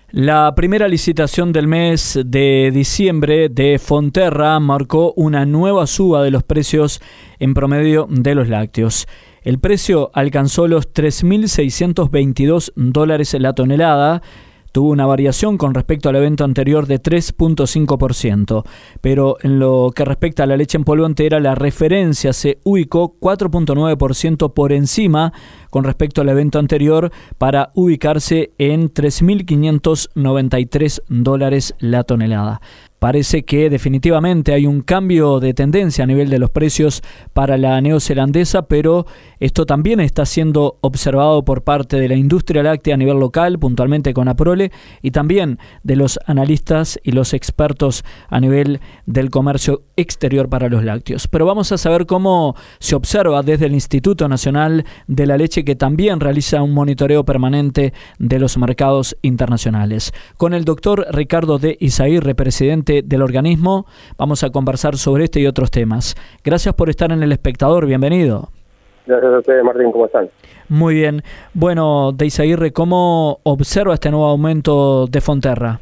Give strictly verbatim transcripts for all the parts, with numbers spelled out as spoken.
La primera licitación del mes de diciembre de Fonterra marcó una nueva suba de los precios en promedio de los lácteos. El precio alcanzó los tres mil seiscientos veintidós dólares la tonelada. Tuvo una variación con respecto al evento anterior de tres punto cinco por ciento, pero en lo que respecta a la leche en polvo entera, la referencia se ubicó cuatro punto nueve por ciento por encima con respecto al evento anterior para ubicarse en tres mil quinientos noventa y tres dólares la tonelada. Parece que definitivamente hay un cambio de tendencia a nivel de los precios para la neozelandesa, pero esto también está siendo observado por parte de la industria láctea a nivel local, puntualmente con APROLE, y también de los analistas y los expertos a nivel del comercio exterior para los lácteos. Pero vamos a saber cómo se observa desde el Instituto Nacional de la Leche, que también realiza un monitoreo permanente de los mercados internacionales. Con el doctor Ricardo de Izaguirre, presidente del organismo, vamos a conversar sobre este y otros temas. Gracias por estar en El Espectador, bienvenido. Gracias a ustedes, Martín, ¿cómo están? Muy bien. Bueno, de Izaguirre, ¿cómo observa este nuevo aumento de Fonterra?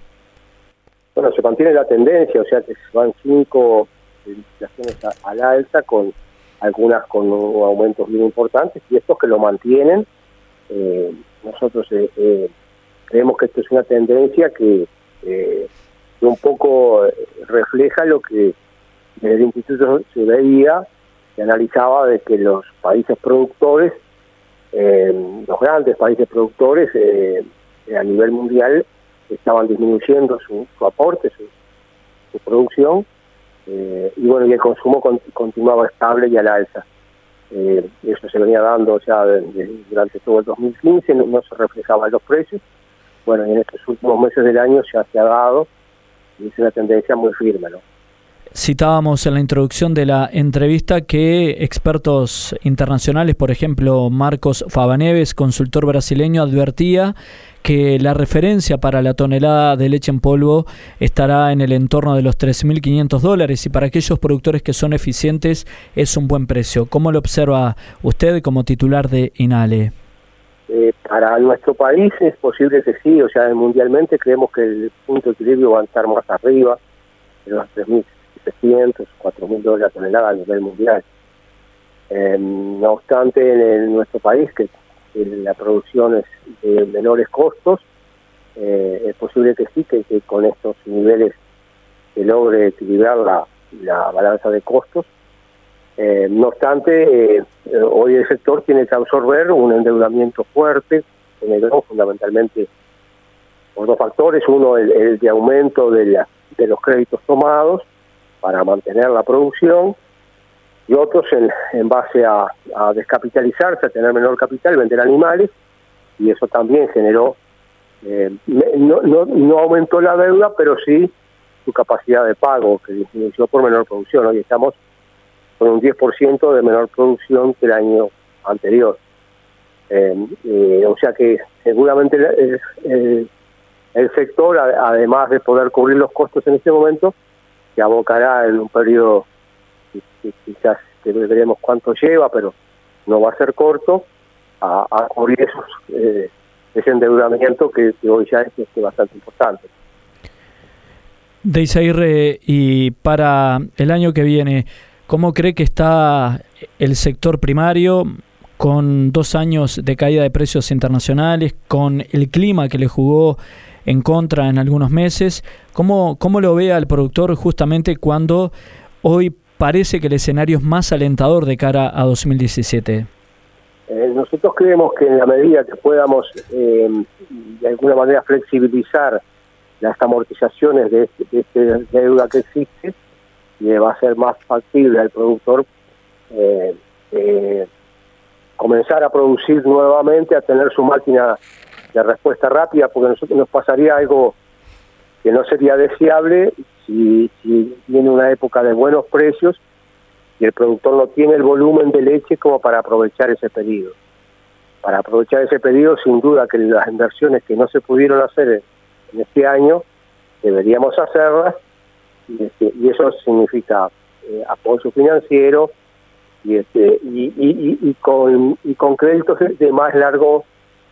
Bueno, se mantiene la tendencia, o sea que van cinco licitaciones al alza, con algunas con aumentos bien importantes, y estos que lo mantienen. Eh, nosotros eh, eh, creemos que esto es una tendencia que eh, que un poco refleja lo que desde el instituto se veía, se analizaba de que los países productores, eh, los grandes países productores eh, a nivel mundial estaban disminuyendo su, su aporte, su, su producción, eh, y bueno, y el consumo con, continuaba estable y al alza. Eh, eso se venía dando ya de, de, durante todo el dos mil quince, no, no se reflejaba en los precios. Bueno, y en estos últimos meses del año ya se ha dado, y es una tendencia muy firme, ¿no? Citábamos en la introducción de la entrevista que expertos internacionales, por ejemplo Marcos Favaneves, consultor brasileño, advertía que la referencia para la tonelada de leche en polvo estará en el entorno de los tres mil quinientos dólares, y para aquellos productores que son eficientes es un buen precio. ¿Cómo lo observa usted como titular de INALE? Eh, para nuestro país es posible que sí, o sea, mundialmente creemos que el punto de equilibrio va a estar más arriba, de los tres mil setecientos, cuatro mil dólares la tonelada a nivel mundial. Eh, no obstante, en, el, nuestro país, que, que la producción es de menores costos, eh, es posible que sí, que, que con estos niveles se logre equilibrar la, la balanza de costos. Eh, no obstante, eh, hoy el sector tiene que absorber un endeudamiento fuerte, generado fundamentalmente por dos factores: uno, el, el de aumento de, la, de los créditos tomados para mantener la producción, y otros en, en base a, a descapitalizarse, a tener menor capital, vender animales, y eso también generó, eh, no, no, no aumentó la deuda, pero sí su capacidad de pago, que disminuyó por menor producción. Hoy estamos con un diez por ciento de menor producción que el año anterior. Eh, eh, o sea que seguramente el, el, el sector, además de poder cubrir los costos en este momento, se abocará en un periodo que, que quizás que veremos cuánto lleva, pero no va a ser corto, a, a cubrir esos, eh, ese endeudamiento que, que hoy ya es, es bastante importante. De Izaguirre, y para el año que viene, ¿cómo cree que está el sector primario con dos años de caída de precios internacionales, con el clima que le jugó en contra en algunos meses? ¿Cómo, cómo lo ve al productor justamente cuando hoy parece que el escenario es más alentador de cara a dos mil diecisiete? Eh, nosotros creemos que en la medida que podamos eh, de alguna manera flexibilizar las amortizaciones de, este, de esta deuda que existe, y va a ser más factible al productor eh, eh, comenzar a producir nuevamente, a tener su máquina de respuesta rápida, porque a nosotros nos pasaría algo que no sería deseable si, si viene una época de buenos precios y el productor no tiene el volumen de leche como para aprovechar ese pedido. Para aprovechar ese pedido, sin duda que las inversiones que no se pudieron hacer en, en este año, deberíamos hacerlas. Y, este, y eso significa eh, apoyo financiero y, este, y, y, y, y, con, y con créditos de más largo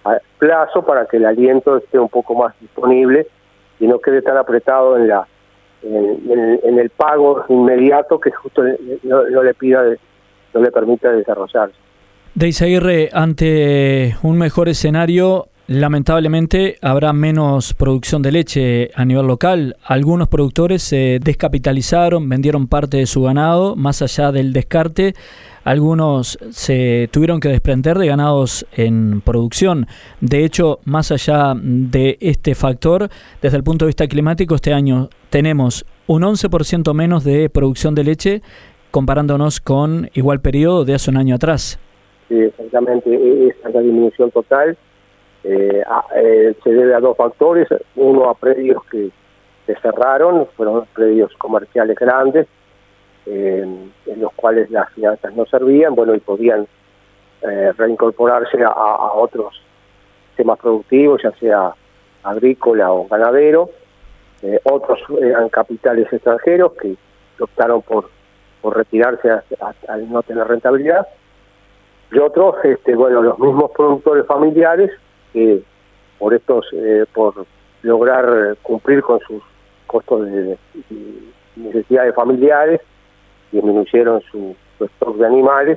a plazo para que el aliento esté un poco más disponible y no quede tan apretado en la en, en, en el pago inmediato que justo no, no le pida no le permita desarrollarse. De Izaguirre, ante un mejor escenario, lamentablemente habrá menos producción de leche a nivel local. Algunos productores se descapitalizaron, vendieron parte de su ganado, más allá del descarte. Algunos se tuvieron que desprender de ganados en producción. De hecho, más allá de este factor, desde el punto de vista climático, este año tenemos un once por ciento menos de producción de leche comparándonos con igual periodo de hace un año atrás. Sí, exactamente, esa es la disminución total. Eh, a, eh, se debe a dos factores. Uno, a predios que se cerraron, fueron predios comerciales grandes, eh, en los cuales las finanzas no servían, bueno, y podían eh, reincorporarse a, a otros temas productivos, ya sea agrícola o ganadero. Eh, otros eran capitales extranjeros que optaron por, por retirarse a, a, al no tener rentabilidad. Y otros, este, bueno, los mismos productores familiares que por estos, eh, por lograr cumplir con sus costos de, de necesidades familiares, disminuyeron su, su stock de animales,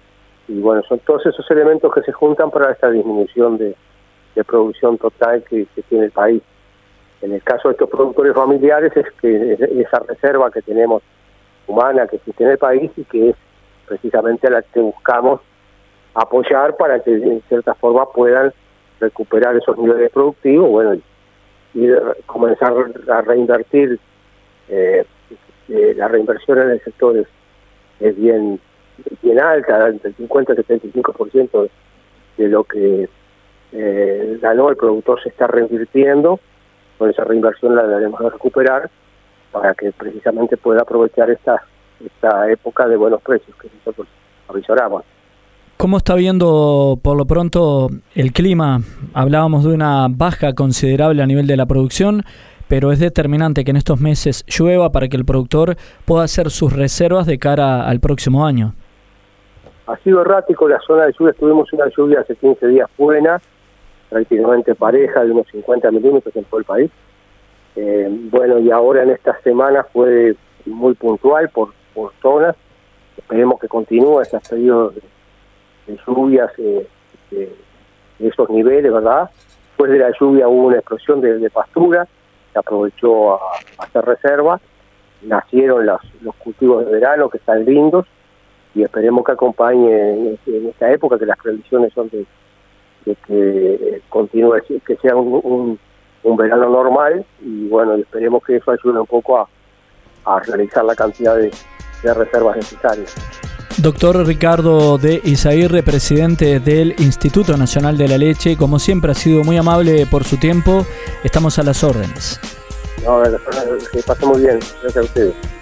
y bueno, son todos esos elementos que se juntan para esta disminución de, de producción total que, que tiene el país. En el caso de estos productores familiares es que esa reserva que tenemos humana que existe en el país y que es precisamente a la que buscamos apoyar para que en cierta forma puedan recuperar esos niveles productivos, bueno, y, y comenzar a reinvertir. Eh, eh, la reinversión en el sector es, es bien bien alta, entre el cincuenta y el setenta y cinco por ciento de, de lo que eh, ganó el productor se está reinvirtiendo. Con esa reinversión la debemos recuperar para que precisamente pueda aprovechar esta esta época de buenos precios que nosotros avisoramos. ¿Cómo está viendo por lo pronto el clima? Hablábamos de una baja considerable a nivel de la producción, pero es determinante que en estos meses llueva para que el productor pueda hacer sus reservas de cara al próximo año. Ha sido errático la zona de lluvia, tuvimos una lluvia hace quince días buena, prácticamente pareja, de unos cincuenta milímetros en todo el país. Eh, bueno, y ahora en esta semana fue muy puntual por, por zonas. Esperemos que continúe estos periodos de de lluvias eh, de, de esos niveles, ¿verdad? Después de la lluvia hubo una explosión de, de pastura, se aprovechó a, a hacer reserva, nacieron los, los cultivos de verano que están lindos y esperemos que acompañe en, en esta época, que las previsiones son de, de que continúe, que sea un, un, un verano normal, y bueno, esperemos que eso ayude un poco a, a realizar la cantidad de, de reservas necesarias. Doctor Ricardo de Izaguirre, presidente del Instituto Nacional de la Leche, como siempre ha sido muy amable por su tiempo, estamos a las órdenes. No, que pase muy bien, gracias a ustedes.